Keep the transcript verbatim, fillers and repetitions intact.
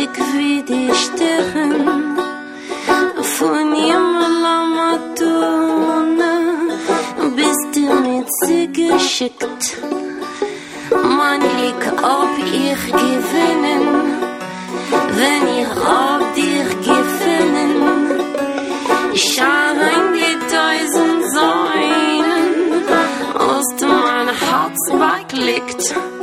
dick wie die Stirn von Himmel am Atone. Bist du mit sie geschickt? Man, ich ob ich gewinnen, wenn ich auf dir gewinnen. Schein die tausend Säulen, aus dem mein Herz wegliegt.